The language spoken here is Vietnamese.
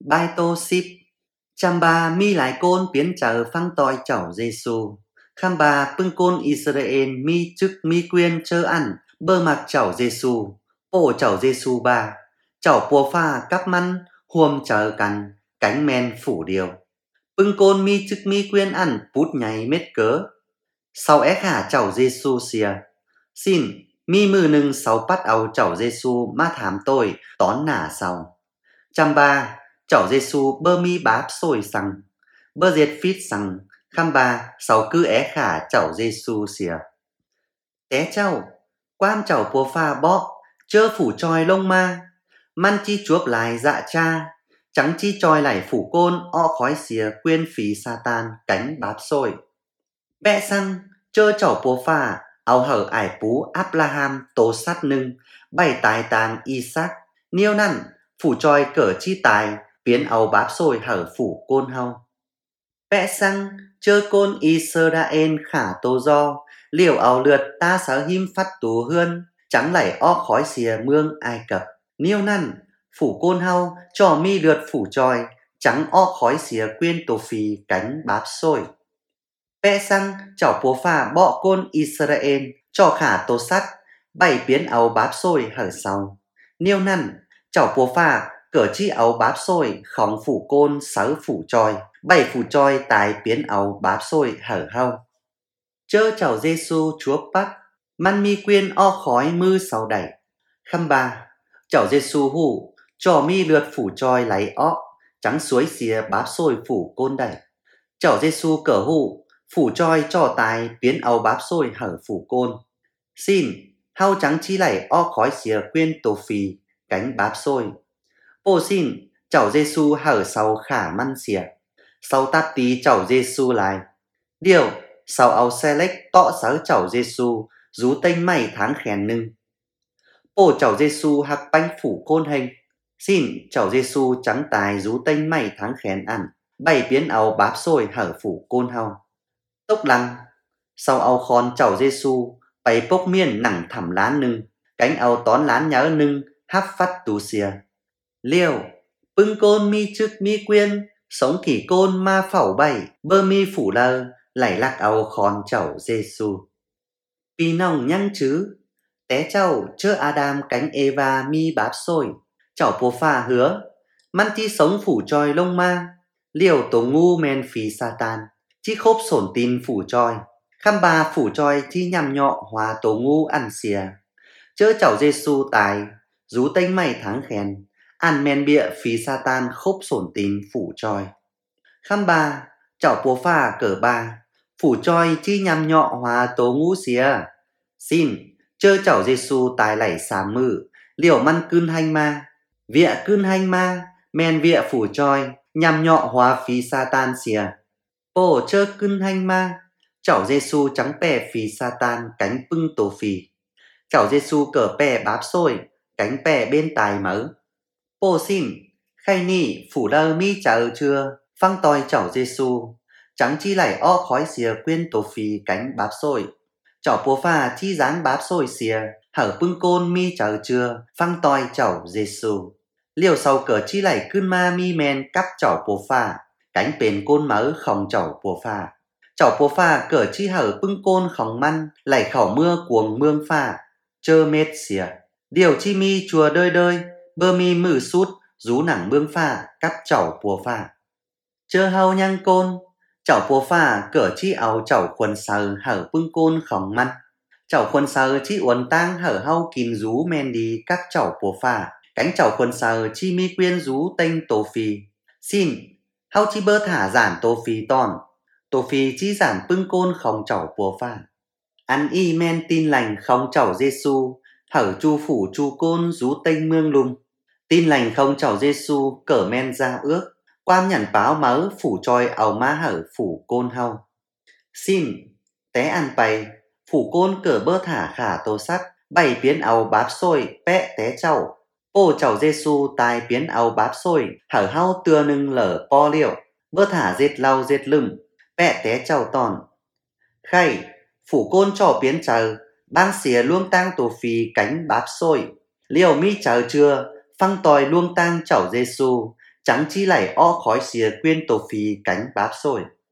Bài tô ship chăm ba mi lại côn biến trở phăng tòi chảo Giêsu. Khăm bà bưng côn Israel mi chức mi quyên chơ ăn bơ mặc chảo Giêsu. Bộ chảo Giêsu ba chảo bùa pha cắp măn huồm chờ cằn cánh men phủ điều. Bưng côn mi chức mi quyên ăn bút nhảy mết cớ. Sau ép hả chảo Giêsu xìa. Xin mi mư nưng sáu bắt áo chảo Giêsu ma thám tôi tón nả sau. Chăm ba chảo Giêsu bơ mi báp sôi sằng bơ diệt phít sằng khăm ba sáu cứ é khả chảo Giêsu xìa. Té chào quam chảo bùa pha bó chơ phủ tròi lông ma man chi chuốc lại dạ cha trắng chi tròi lại phủ côn o khói xìa quyên phí Satan cánh báp sôi. Bẹ xăng chơ chảo bùa pha áo hở ải pú Abraham tố sát nưng bày tài tàng Isaac niêu năn phủ tròi cỡ chi tài biến áo báp sôi hở phủ côn hau. Vẽ xăng chơ côn Israel khả tô do liều áo lượt ta sở him phát tú hươn trắng lảy o khói xìa mương Ai Cập niêu năn phủ côn hau cho mi lượt phủ tròi trắng o khói xìa quyên tô phì cánh báp sôi. Vẽ xăng chảo bố phà bọ côn Israel cho khả tô sắt bảy biến áo báp sôi hở sau niêu năn chảo bố phà cỡ chi áo báp sôi khóng phủ côn sáu phủ tròi bảy phủ tròi tài biến áo báp sôi hở hau. Chơ chảo Giêsu chúa bắt man mi quyên o khói mư sáu đẩy. Khăm ba chảo Giêsu hủ cho mi lượt phủ tròi lấy o trắng suối xìa báp sôi phủ côn đẩy. Chảo Giêsu cỡ hủ phủ tròi cho tài biến áo báp sôi hở phủ côn. Xin hau trắng chi lảy o khói xìa quyên tô phì cánh báp sôi. Ô xin chảo Giêsu hở sau khả măn xìa. Sau táp tí chảo Giêsu lại. Điều sau áo xe lách tọ sáu chảo Giêsu rú tênh mày tháng khèn nưng. Ô chảo Giêsu hạc bánh phủ côn hình. Xin chảo Giêsu trắng tài rú tênh mày tháng khèn ăn. Bày biến áo báp sôi hở phủ côn hau. Tốc lăng sau áo khòn chảo Giêsu bày bốc miên nặng thẳm lán nưng. Cánh áo tón lán nhớ nưng háp phát tú xìa. Liêu bưng côn mi chức mi quyên sống kỷ côn ma phẩu bảy bơ mi phủ lơ lảy lạc áo khòn chảo Giêsu. Vì nòng nhăng chứ té chảo chơ Adam cánh Eva mi báp sôi chảo bố pha hứa man chi sống phủ tròi lông ma liều tổ ngu men phí Satan chi khốp sổn tin phủ tròi khăm ba phủ tròi chi nhằm nhọ hòa tổ ngu ăn xìa. Chơ chảo Giêsu tài rú tênh mày tháng khen ăn men bịa phí Satan khốp sổn tin phủ tròi. Khăm ba chảo bố pha cỡ ba phủ tròi chi nhằm nhọ hòa tố ngu xìa. Xin chơ chảo Giêsu tài lảy xám mư liều măn cưn hanh ma vịa cưn hanh ma men vịa phủ tròi nhằm nhọ hòa phí Satan xìa. Bồ chơ cưn hanh ma chảo Giêsu trắng bè phí Satan cánh bưng tổ phì. Chảo Giêsu cỡ bè báp sôi cánh bè bên tài mớ. Bồ xin khay nị phủ lơ mi chờ chưa phăng tòi chảo Giêsu trắng chi lảy o khói xìa quyên tổ phì cánh báp sôi. Chảo bố pha chi dán báp sôi xìa hở bưng côn mi chờ chưa phăng tòi chảo Giêsu. Liều sau cỡ chi lảy cưn ma mi men cắp chảo bố pha cánh bền côn mớ khòng chảo bố pha. Chảo bố pha cỡ chi hở bưng côn khòng măn lảy khẩu mưa cuồng mương pha chơ mết xìa. Điều chi mi chùa đơi đơi bơ mi mử sút rú nẳng mương pha cắp chảo bùa pha. Chơ hau nhang côn chảo bùa pha cỡ chi áo chảo quần sờ hở bưng côn khòng măn. Chảo quần sờ chi uốn tang hở hau kìm rú men đi các chảo bùa pha cánh chảo quần sờ chi mi quyên rú tênh tổ phì. Xin hau chi bơ thả giản tổ phì tòn tổ phì chi giản bưng côn khòng chảo bùa pha. Ăn y men tin lành khòng chảo Giêsu hở chu phủ chu côn rú tênh mương lùng. Tin lành không chảo Giêsu cỡ men ra ước quan nhẩn báo mớ phủ tròi ảo má hở phủ côn hau. Xin té ăn bày phủ côn cỡ bơ thả khả tô sắc bảy biến ảo báp sôi pẹ té chảo. Ô chảo Giêsu tài biến ảo báp sôi hở hau tưa nưng lở po liệu bơ thả dệt lau dệt lưng pẹ té chảo tòn. Khay phủ côn trò biến chờ bang xìa luông tang tổ phì cánh báp sôi liều mi chờ chưa phăng tòi luông tang chảo Giêsu chẳng chi lại o khói xìa quyên tổ phì cánh báp xôi.